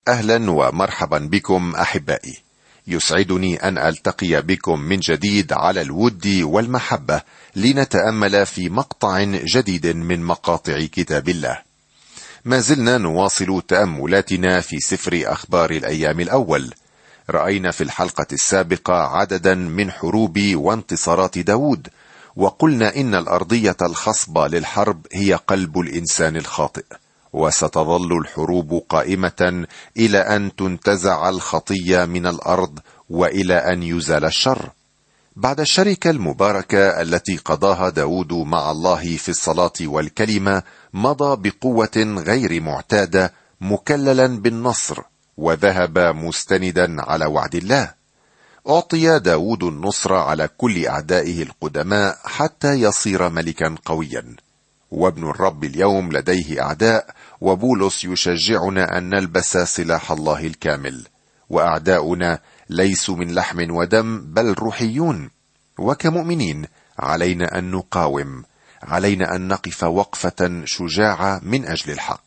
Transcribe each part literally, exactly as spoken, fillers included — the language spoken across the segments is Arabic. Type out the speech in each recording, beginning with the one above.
أهلا ومرحبا بكم أحبائي. يسعدني أن ألتقي بكم من جديد على الود والمحبة لنتأمل في مقطع جديد من مقاطع كتاب الله. ما زلنا نواصل تأملاتنا في سفر أخبار الأيام الأول. رأينا في الحلقة السابقة عددا من حروب وانتصارات داود، وقلنا إن الأرضية الخصبة للحرب هي قلب الإنسان الخاطئ، وستظل الحروب قائمة إلى أن تنتزع الخطية من الأرض وإلى أن يزال الشر. بعد الشركة المباركة التي قضاها داود مع الله في الصلاة والكلمة، مضى بقوة غير معتادة مكللا بالنصر، وذهب مستندا على وعد الله. أعطي داود النصر على كل أعدائه القدماء حتى يصير ملكا قويا. وابن الرب اليوم لديه أعداء، وبولس يشجعنا أن نلبس سلاح الله الكامل. وأعداؤنا ليسوا من لحم ودم بل روحيون، وكمؤمنين علينا أن نقاوم، علينا أن نقف وقفة شجاعة من أجل الحق.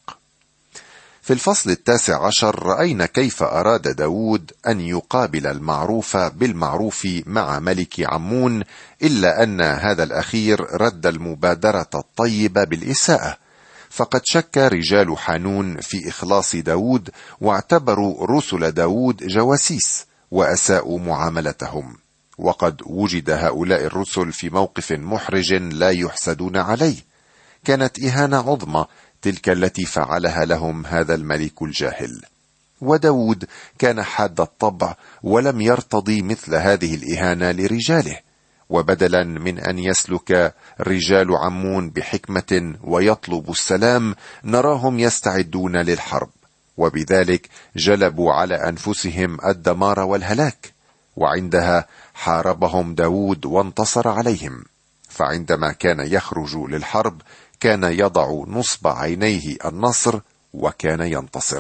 في الفصل التاسع عشر رأينا كيف أراد داود أن يقابل المعروف بالمعروف مع ملك عمون، إلا أن هذا الأخير رد المبادرة الطيبة بالإساءة، فقد شك رجال حانون في إخلاص داود، واعتبروا رسل داود جواسيس وأساءوا معاملتهم. وقد وجد هؤلاء الرسل في موقف محرج لا يحسدون عليه. كانت إهانة عظمى تلك التي فعلها لهم هذا الملك الجاهل. وداود كان حاد الطبع ولم يرتضي مثل هذه الإهانة لرجاله، وبدلا من أن يسلك رجال عمون بحكمة ويطلب السلام، نراهم يستعدون للحرب، وبذلك جلبوا على أنفسهم الدمار والهلاك. وعندها حاربهم داود وانتصر عليهم، فعندما كان يخرج للحرب كان يضع نصب عينيه النصر وكان ينتصر.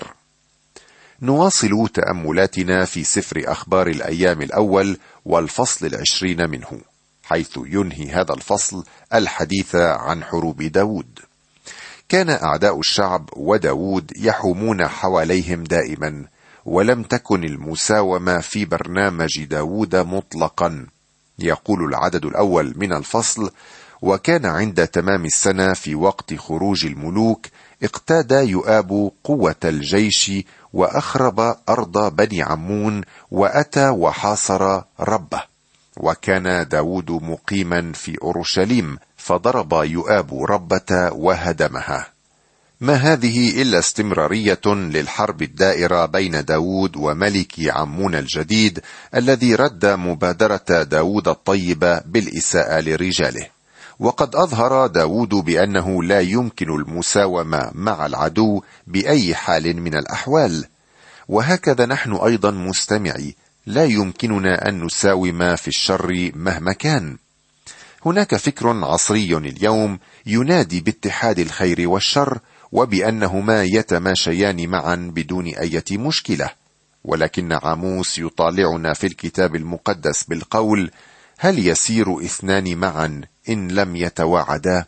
نواصل تأملاتنا في سفر أخبار الأيام الأول والفصل العشرين منه، حيث ينهي هذا الفصل الحديث عن حروب داود. كان أعداء الشعب وداود يحومون حواليهم دائما، ولم تكن المساومة في برنامج داود مطلقا. يقول العدد الأول من الفصل: وكان عند تمام السنة في وقت خروج الملوك اقتاد يؤاب قوة الجيش وأخرب أرض بني عمون وأتى وحاصر ربه. وكان داود مقيما في أورشليم، فضرب يؤاب ربة وهدمها. ما هذه إلا استمرارية للحرب الدائرة بين داود وملك عمون الجديد، الذي رد مبادرة داود الطيبة بالإساءة لرجاله. وقد أظهر داود بأنه لا يمكن المساومة مع العدو بأي حال من الأحوال، وهكذا نحن أيضا مستمعي لا يمكننا أن نساوم في الشر مهما كان. هناك فكر عصري اليوم ينادي باتحاد الخير والشر، وبأنهما يتماشيان معا بدون أي مشكلة. ولكن عاموس يطالعنا في الكتاب المقدس بالقول: هل يسير اثنان معا إن لم يتواعدا؟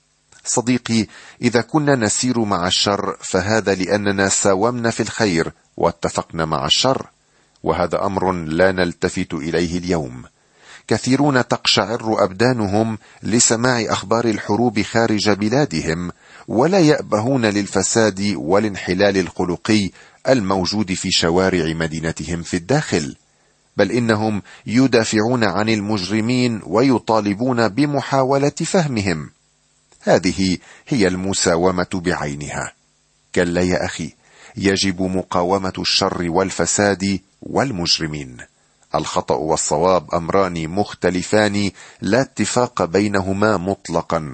صديقي، إذا كنا نسير مع الشر فهذا لأننا ساومنا في الخير واتفقنا مع الشر، وهذا أمر لا نلتفت إليه اليوم. كثيرون تقشعر أبدانهم لسماع أخبار الحروب خارج بلادهم، ولا يأبهون للفساد والانحلال الخلقي الموجود في شوارع مدينتهم في الداخل، بل إنهم يدافعون عن المجرمين ويطالبون بمحاولة فهمهم. هذه هي المساومة بعينها. كلا يا أخي، يجب مقاومة الشر والفساد والمجرمين. الخطأ والصواب أمران مختلفان لا اتفاق بينهما مطلقا.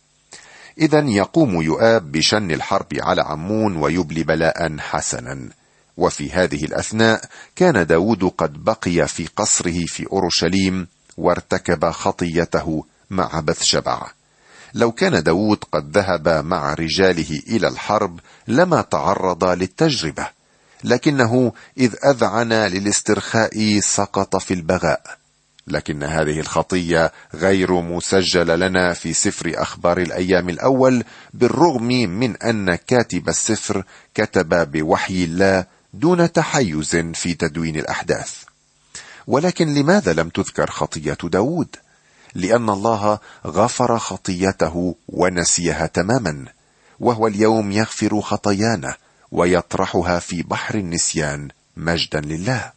إذن يقوم يؤاب بشن الحرب على عمون ويبلي بلاء حسنا. وفي هذه الأثناء كان داود قد بقي في قصره في أورشليم وارتكب خطيته مع بثشبع. لو كان داود قد ذهب مع رجاله إلى الحرب لما تعرض للتجربة، لكنه إذ أذعن للاسترخاء سقط في البغاء. لكن هذه الخطية غير مسجلة لنا في سفر أخبار الأيام الأول، بالرغم من أن كاتب السفر كتب بوحي الله دون تحيز في تدوين الأحداث. ولكن لماذا لم تذكر خطية داود؟ لأن الله غفر خطيته ونسيها تماما، وهو اليوم يغفر خطايانا ويطرحها في بحر النسيان مجدا لله.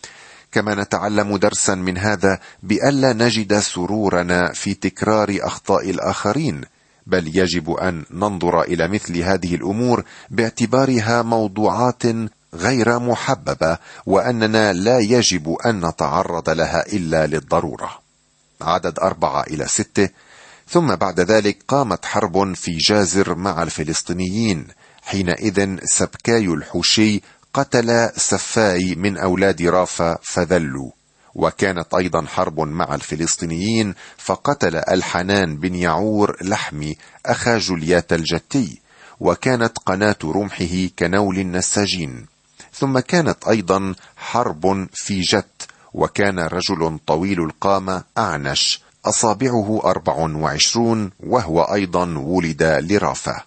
كما نتعلم درسا من هذا بألا نجد سرورنا في تكرار أخطاء الآخرين، بل يجب أن ننظر إلى مثل هذه الأمور باعتبارها موضوعات غير محببة، وأننا لا يجب أن نتعرض لها إلا للضرورة. عدد أربعة إلى ستة. ثم بعد ذلك قامت حرب في جازر مع الفلسطينيين، حينئذ سبكاي الحوشي قتل سفاي من أولاد رافا فذلوا. وكانت أيضا حرب مع الفلسطينيين، فقتل الحنان بن يعور لحمي أخا جليات الجتي، وكانت قناة رمحه كنول النساجين. ثم كانت أيضا حرب في جت، وكان رجل طويل القامة أعنش أصابعه أربع وعشرون، وهو أيضا ولد لرافة.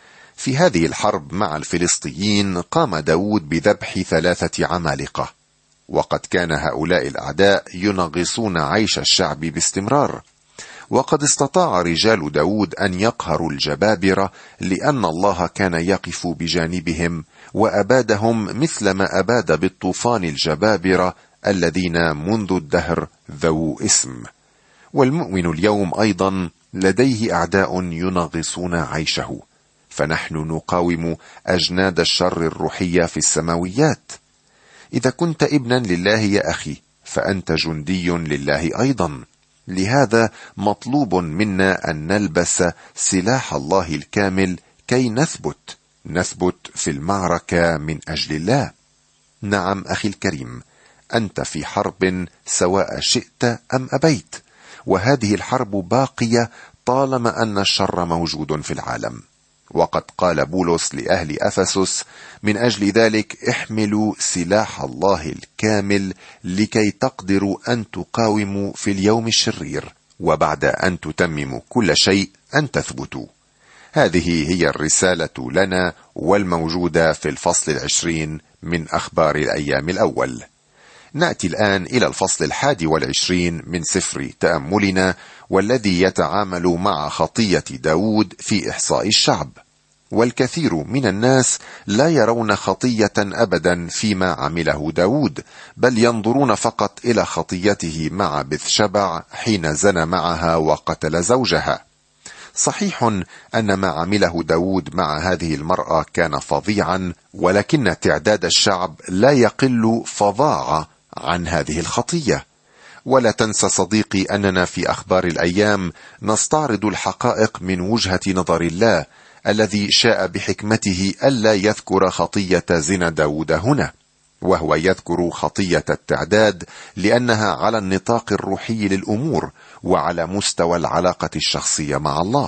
في هذه الحرب مع الفلسطينيين قام داود بذبح ثلاثة عمالقة، وقد كان هؤلاء الأعداء ينغصون عيش الشعب باستمرار. وقد استطاع رجال داود أن يقهروا الجبابرة، لأن الله كان يقف بجانبهم وأبادهم مثلما أباد بالطوفان الجبابرة الذين منذ الدهر ذو اسم. والمؤمن اليوم أيضا لديه أعداء ينغصون عيشه، فنحن نقاوم أجناد الشر الروحية في السماويات. إذا كنت ابنا لله يا أخي فأنت جندي لله أيضا. لهذا مطلوب منا أن نلبس سلاح الله الكامل كي نثبت نثبت في المعركة من أجل الله. نعم أخي الكريم، أنت في حرب سواء شئت أم أبيت، وهذه الحرب باقية طالما أن الشر موجود في العالم. وقد قال بولس لأهل أفسس: من أجل ذلك احملوا سلاح الله الكامل لكي تقدروا أن تقاوموا في اليوم الشرير، وبعد أن تتمموا كل شيء أن تثبتوا. هذه هي الرسالة لنا والموجودة في الفصل العشرين من أخبار الأيام الأول. نأتي الآن إلى الفصل الحادي والعشرين من سفر تأملنا، والذي يتعامل مع خطية داود في إحصاء الشعب. والكثير من الناس لا يرون خطية أبدا فيما عمله داود، بل ينظرون فقط إلى خطيته مع بثشبع حين زنى معها وقتل زوجها. صحيح أن ما عمله داود مع هذه المرأة كان فظيعا، ولكن تعداد الشعب لا يقل فظاعة عن هذه الخطية. ولا تنسى صديقي أننا في أخبار الأيام نستعرض الحقائق من وجهة نظر الله، الذي شاء بحكمته ألا يذكر خطية زنا داود هنا، وهو يذكر خطية التعداد لأنها على النطاق الروحي للأمور وعلى مستوى العلاقة الشخصية مع الله.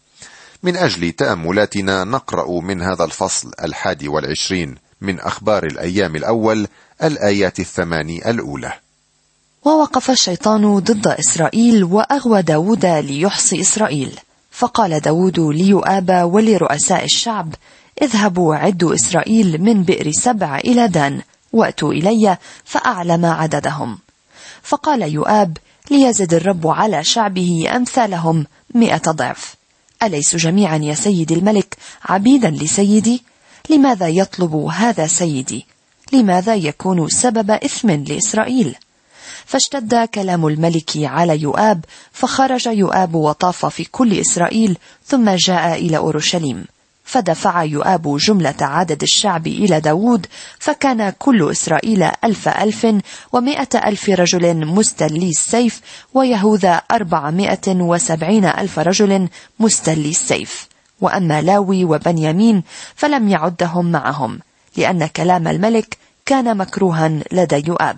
من أجل تأملاتنا نقرأ من هذا الفصل الحادي والعشرين من أخبار الأيام الأول الآيات الثماني الأولى. ووقف الشيطان ضد إسرائيل وأغوى داود ليحصي إسرائيل، فقال داود ليؤاب ولرؤساء الشعب: اذهبوا عدوا إسرائيل من بئر سبع إلى دان، وأتوا إلي فأعلم عددهم. فقال يؤاب: ليزد الرب على شعبه أمثالهم مئة ضعف. أليس جميعا يا سيدي الملك عبيدا لسيدي؟ لماذا يطلب هذا سيدي؟ لماذا يكون سبب إثم لإسرائيل؟ فاشتد كلام الملك على يؤاب، فخرج يؤاب وطاف في كل إسرائيل، ثم جاء إلى أورشليم. فدفع يؤاب جملة عدد الشعب إلى داود، فكان كل إسرائيل ألف ألف ومائة ألف رجل مستلي السيف، ويهوذا أربعمائة وسبعين ألف رجل مستلي السيف. وأما لاوي وبنيامين فلم يعدهم معهم، لأن كلام الملك كان مكروها لدى يؤاب.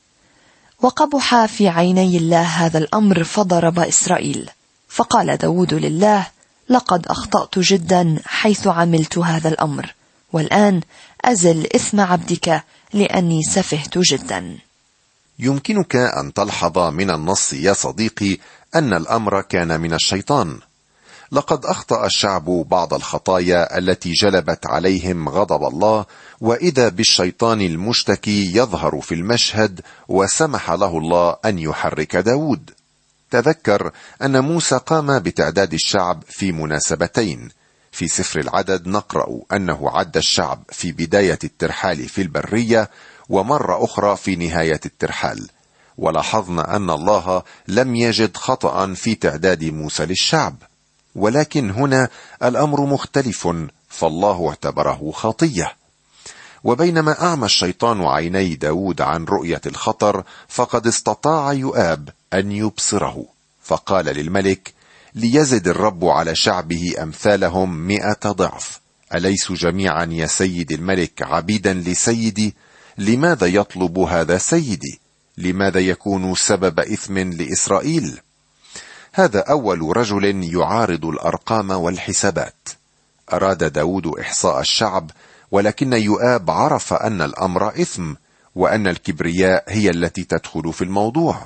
وقبح في عيني الله هذا الأمر فضرب إسرائيل. فقال داود لله: لقد أخطأت جدا حيث عملت هذا الأمر، والآن أزل إثم عبدك لأني سفهت جدا. يمكنك أن تلحظ من النص يا صديقي أن الأمر كان من الشيطان. لقد أخطأ الشعب بعض الخطايا التي جلبت عليهم غضب الله، وإذا بالشيطان المشتكي يظهر في المشهد، وسمح له الله أن يحرك داود. تذكر أن موسى قام بتعداد الشعب في مناسبتين. في سفر العدد نقرأ أنه عد الشعب في بداية الترحال في البرية، ومرة أخرى في نهاية الترحال. ولاحظنا أن الله لم يجد خطأ في تعداد موسى للشعب، ولكن هنا الأمر مختلف، فالله اعتبره خطية. وبينما أعمى الشيطان عيني داود عن رؤية الخطر، فقد استطاع يؤاب أن يبصره، فقال للملك: ليزد الرب على شعبه أمثالهم مئة ضعف. أليسوا جميعا يا سيد الملك عبيدا لسيدي؟ لماذا يطلب هذا سيدي؟ لماذا يكون سبب إثم لإسرائيل؟ هذا أول رجل يعارض الأرقام والحسابات. أراد داود إحصاء الشعب، ولكن يؤاب عرف أن الأمر إثم، وأن الكبرياء هي التي تدخل في الموضوع.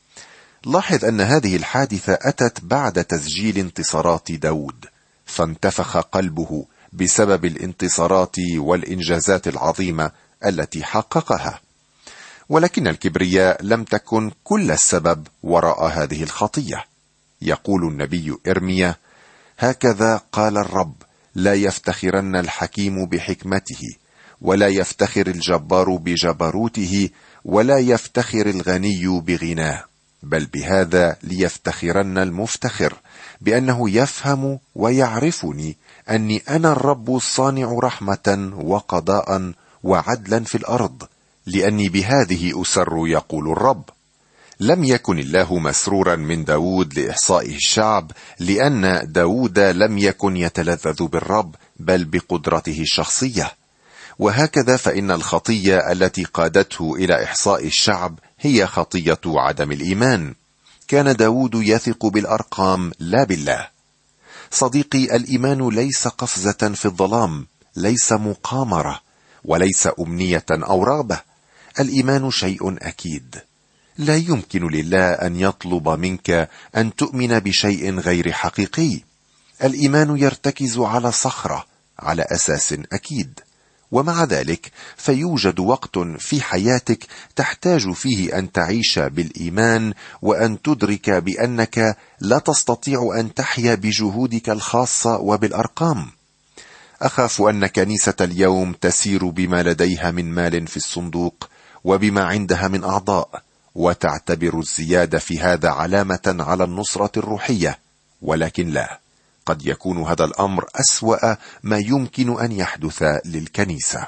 لاحظ أن هذه الحادثة أتت بعد تسجيل انتصارات داود، فانتفخ قلبه بسبب الانتصارات والإنجازات العظيمة التي حققها. ولكن الكبرياء لم تكن كل السبب وراء هذه الخطية. يقول النبي إرميا: هكذا قال الرب: لا يفتخرن الحكيم بحكمته، ولا يفتخر الجبار بجبروته، ولا يفتخر الغني بغناه، بل بهذا ليفتخرن المفتخر، بأنه يفهم ويعرفني أني أنا الرب الصانع رحمة وقضاء وعدلا في الأرض، لأني بهذه أسر يقول الرب. لم يكن الله مسرورا من داود لإحصائه الشعب، لأن داود لم يكن يتلذذ بالرب، بل بقدرته الشخصية. وهكذا فإن الخطية التي قادته إلى إحصاء الشعب هي خطية عدم الإيمان. كان داود يثق بالأرقام لا بالله. صديقي، الإيمان ليس قفزة في الظلام، ليس مقامرة، وليس أمنية أو رغبة. الإيمان شيء أكيد. لا يمكن لله أن يطلب منك أن تؤمن بشيء غير حقيقي. الإيمان يرتكز على صخرة، على أساس أكيد. ومع ذلك فيوجد وقت في حياتك تحتاج فيه أن تعيش بالإيمان، وأن تدرك بأنك لا تستطيع أن تحيا بجهودك الخاصة وبالأرقام. أخاف أن كنيسة اليوم تسير بما لديها من مال في الصندوق وبما عندها من أعضاء، وتعتبر الزيادة في هذا علامة على النصرة الروحية. ولكن لا، قد يكون هذا الأمر أسوأ ما يمكن أن يحدث للكنيسة.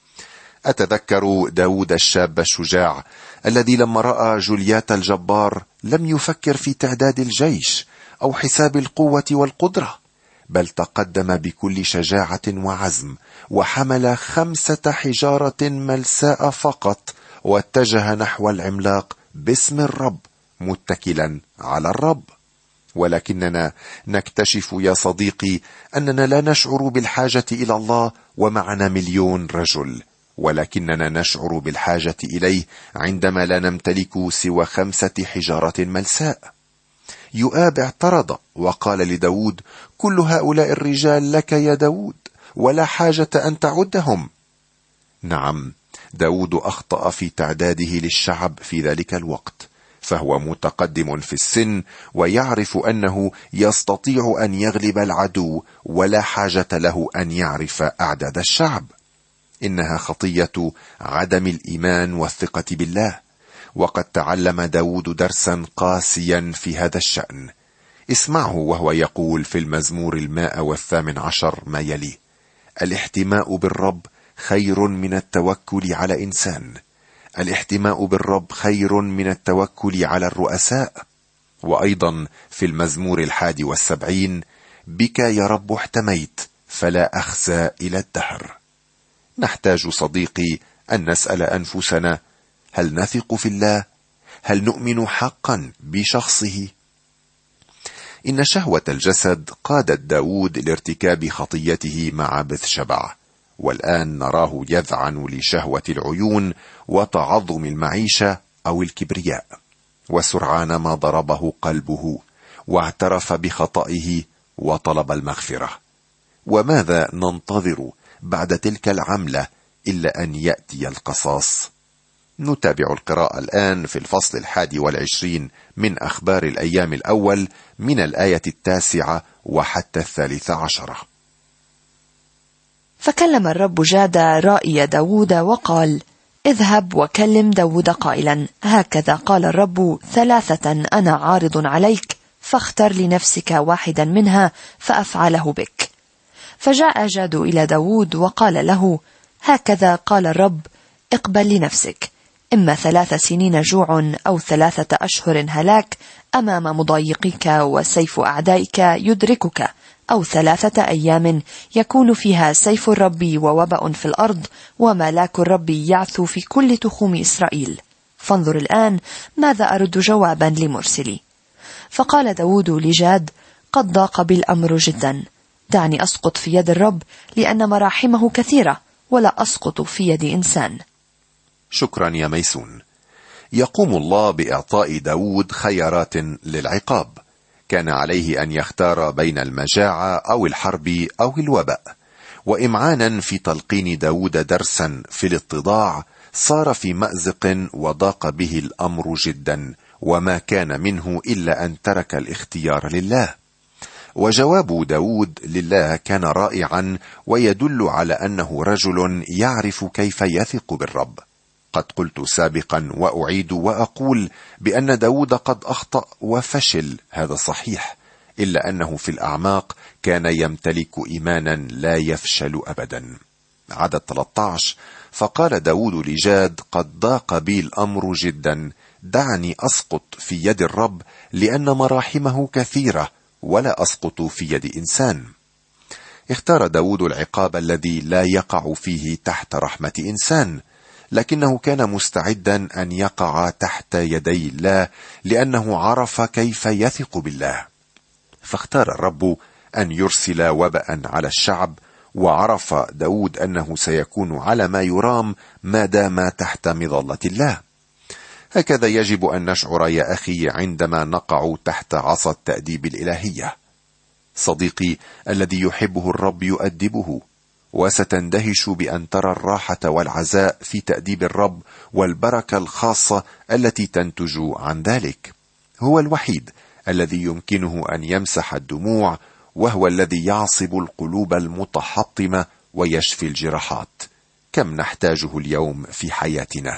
أتذكر داود الشاب الشجاع الذي لما رأى جوليات الجبار لم يفكر في تعداد الجيش أو حساب القوة والقدرة، بل تقدم بكل شجاعة وعزم، وحمل خمسة حجارة ملساء فقط، واتجه نحو العملاق باسم الرب، متكلا على الرب. ولكننا نكتشف يا صديقي أننا لا نشعر بالحاجة إلى الله ومعنا مليون رجل، ولكننا نشعر بالحاجة إليه عندما لا نمتلك سوى خمسة حجارة ملساء. يؤاب اعترض وقال لداود: كل هؤلاء الرجال لك يا داود، ولا حاجة أن تعدهم. نعم، داود أخطأ في تعداده للشعب في ذلك الوقت، فهو متقدم في السن ويعرف أنه يستطيع أن يغلب العدو، ولا حاجة له أن يعرف أعداد الشعب. إنها خطية عدم الإيمان والثقة بالله. وقد تعلم داود درسا قاسيا في هذا الشأن. اسمعه وهو يقول في المزمور المائة والثامن عشر ما يلي: الاحتماء بالرب خير من التوكل على إنسان، الاحتماء بالرب خير من التوكل على الرؤساء. وأيضا في المزمور الحادي والسبعين: بك يا رب احتميت فلا أخزى إلى الدهر. نحتاج صديقي أن نسأل أنفسنا: هل نثق في الله؟ هل نؤمن حقا بشخصه؟ إن شهوة الجسد قادت داود لارتكاب خطيته مع بثشبع، والآن نراه يذعن لشهوة العيون وتعظم المعيشة أو الكبرياء. وسرعان ما ضربه قلبه واعترف بخطئه وطلب المغفرة. وماذا ننتظر بعد تلك العملة إلا أن يأتي القصاص؟ نتابع القراءة الآن في الفصل الحادي والعشرين من أخبار الأيام الأول من الآية التاسعة وحتى الثالثة عشرة. فكلم الرب جاد رائي داود وقال: اذهب وكلم داود قائلا: هكذا قال الرب ثلاثة أنا عارض عليك، فاختر لنفسك واحدا منها فأفعله بك. فجاء جاد إلى داود وقال له: هكذا قال الرب: اقبل لنفسك، إما ثلاث سنين جوع أو ثلاثة أشهر هلاك أمام مضايقك وسيف أعدائك يدركك، أو ثلاثة أيام يكون فيها سيف الرب ووباء في الأرض وملاك الرب يعثو في كل تخوم إسرائيل. فانظر الآن ماذا أرد جوابا لمرسلي. فقال داود لجاد: قد ضاق بالأمر جدا، دعني أسقط في يد الرب، لأن مراحمه كثيرة، ولا أسقط في يد إنسان. شكرا يا ميسون. يقوم الله بإعطاء داود خيارات للعقاب. كان عليه أن يختار بين المجاعة أو الحرب أو الوباء. وإمعانا في تلقين داود درسا في الاتضاع، صار في مأزق وضاق به الأمر جدا، وما كان منه إلا أن ترك الاختيار لله. وجواب داود لله كان رائعا، ويدل على أنه رجل يعرف كيف يثق بالرب. قد قلت سابقا وأعيد وأقول بأن داود قد أخطأ وفشل، هذا صحيح، إلا أنه في الأعماق كان يمتلك إيمانا لا يفشل أبدا. عدد ثلاثة عشر: فقال داود لجاد: قد ضاق بي الأمر جدا، دعني أسقط في يد الرب، لأن مراحمه كثيرة، ولا أسقط في يد إنسان. اختار داود العقاب الذي لا يقع فيه تحت رحمة إنسان، لكنه كان مستعدا أن يقع تحت يدي الله، لأنه عرف كيف يثق بالله. فاختار الرب أن يرسل وباء على الشعب، وعرف داود أنه سيكون على ما يرام ما دام تحت مظلة الله. هكذا يجب أن نشعر يا أخي عندما نقع تحت عصا التأديب الإلهية. صديقي، الذي يحبه الرب يؤدبه، وستندهش بأن ترى الراحة والعزاء في تأديب الرب والبركة الخاصة التي تنتج عن ذلك. هو الوحيد الذي يمكنه أن يمسح الدموع، وهو الذي يعصب القلوب المتحطمة ويشفي الجراحات. كم نحتاجه اليوم في حياتنا.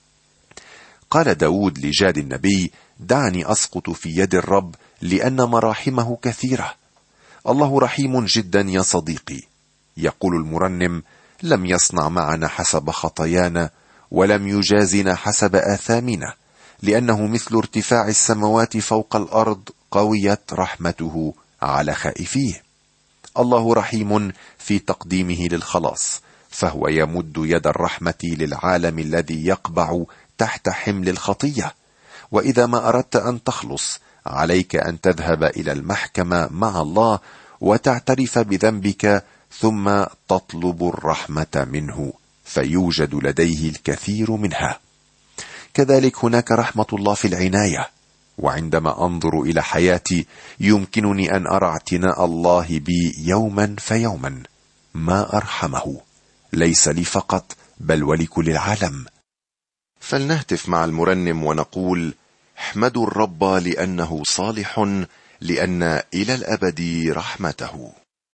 قال داود لجاد النبي: دعني أسقط في يد الرب، لأن مراحمه كثيرة. الله رحيم جدا يا صديقي. يقول المرنم: لم يصنع معنا حسب خطايانا، ولم يجازنا حسب آثامنا، لأنه مثل ارتفاع السماوات فوق الأرض، قويت رحمته على خائفيه. الله رحيم في تقديمه للخلاص، فهو يمد يد الرحمة للعالم الذي يقبع تحت حمل الخطية. وإذا ما أردت أن تخلص، عليك أن تذهب إلى المحكمة مع الله وتعترف بذنبك، ثم تطلب الرحمة منه، فيوجد لديه الكثير منها. كذلك هناك رحمة الله في العناية. وعندما أنظر إلى حياتي، يمكنني أن أرى اعتناء الله بي يوما فيوما. ما أرحمه، ليس لي فقط بل ولكل العالم. فلنهتف مع المرنم ونقول: احمدوا الرب لأنه صالح، لأن إلى الأبد رحمته.